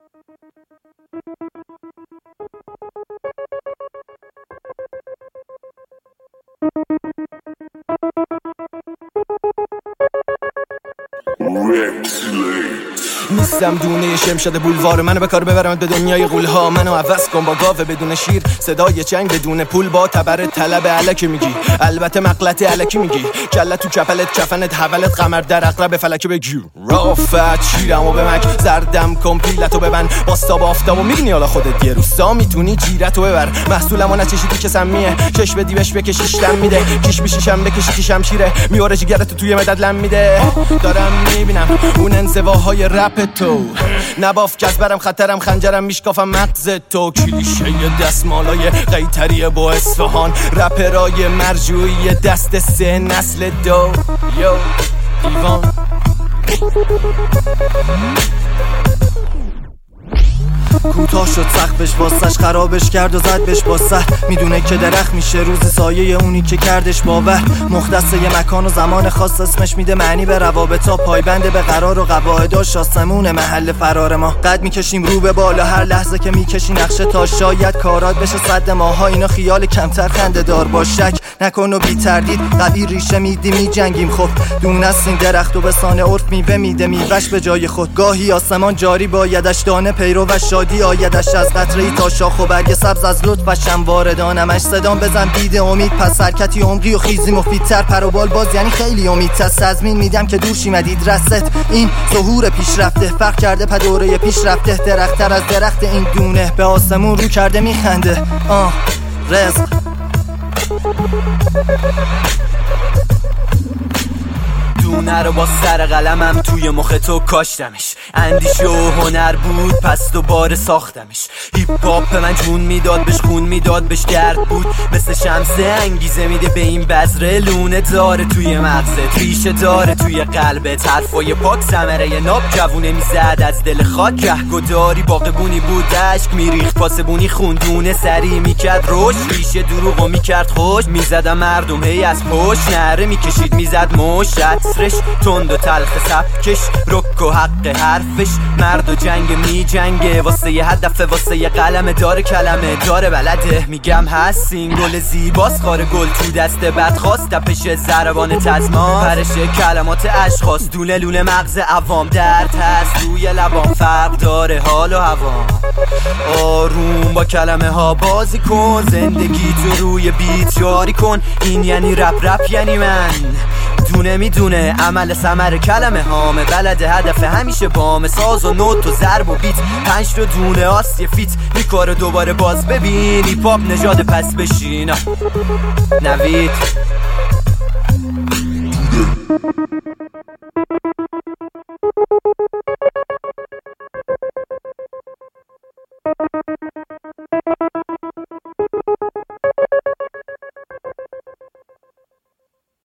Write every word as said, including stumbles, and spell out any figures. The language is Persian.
نیستم دونه شمشاد بولوار، منو به کار ببرم به دنیای غول‌ها. منو عوض کن با گاوه بدون شیر، صدای چنگ بدون پول، با تبر طلب الکی میگی. البته مغلطه الکی میگی، کلت تو کپلت، کفنت حولت، قمر در عقرب فلکی بگیر. رافت شیرمو به مک، زردم کمپیلتو ببن، باستاب آفتابو میبینی حالا خودت یه روستا میتونی جیرتو ببر. محصولمو نچشیدی که سمیه، چش بدی بهش بکشیش دم میده، کیش میشیشم بکشی کی شمشیره، میاره جگرتو توی مدد لم میده. دارم میبینم اون انزواهای رپ تو، نباف جذبرم خطرم خنجرم میشکافم مغز تو. کلیشه دستمالای قیتری با اصفهان، رپرای مرجوعی دست سه نسل دو. یو دیوان کوتاه شد سقفش، واسش خرابش کرد و زد بهش با سر. میدونه که درخت میشه روز سایه اونی که کردش باور. مختص یه مکان و زمان خاص، اسمش میده معنی به روابطا، پایبنده به قرار و قواعداش، آسمون محل فرار ما. قد میکشیم رو به بالا، هر لحظه که میکشی نقشه تا شاید کارات بشه صد ماها. اینا خیال کمتر خنده دار، با شک نکن و بی تردید قوی ریشه میدی میجنگیم. خب دون است این درخت و به سان عرف میوه میده میوش به جای خود. گاهی آسمان جاری بایدش، دانه پیرو و شادی آیدش، از قطره‌ای تا شاخ و برگ سبز از لطفشم واردانمش. صدام بزن دید امید، پس حرکتی عمقی و خیزی مفیدتر، پر و بال باز یعنی خیلی امیدتر. تضمین میدم که دور شی مدید رست، این ظهور پیشرفته، فرق کرده پا دوره پیشرفته. درختر از درخت این دونه، به آسمون رو کرده میخنده. آه رزق دونه رو با سر قلمم توی مخ تو کاشتمش. اندیشه و هنر بود پس دوباره ساختمش. هیپ هاپ من جون میداد بهش، خون میداد بهش، گرد بود مثل شمسه، انگیزه میده به این بذره. لونه داره توی مغزت، ریشه داره توی قلبت، حرفای پاک ثمره ناب جوونه میزد از دل خاک. گهگداری باغبونی بود، اشک میریخت پاسبونی خوندونه، سری میکرد روش، ریشه دروغو میکرد خوش. میزدم مردم هی از پشت، نره میکشید میزد مش، عطرش تند و تلخ سبکش، رک و حق حرفش. مرد و جنگ می جنگه، واسه یه هدف، واسه یه قلم داره، کلمه داره بلده. میگم هست این گل زیباست، خار گل تو دست بدخواست، تپش ضربان تزمان، پرش کلمات اشخاص، دونه لونه مغز عوام، درد هست روی لبام، فرق داره حال و هوام. آروم با کلمه ها بازی کن، زندگی تو روی بیت جاری کن. این یعنی رپ، رپ یعنی من. دونه میدونه عمل ثمر کلمه هامه، بلده هدف همیشه بام، ساز و نوت و ضرب و بیت، پنج تا دونه آس یه فیت. این کارو دوباره باز ببین، هیپ هاپ نژاد پس بشین. نوید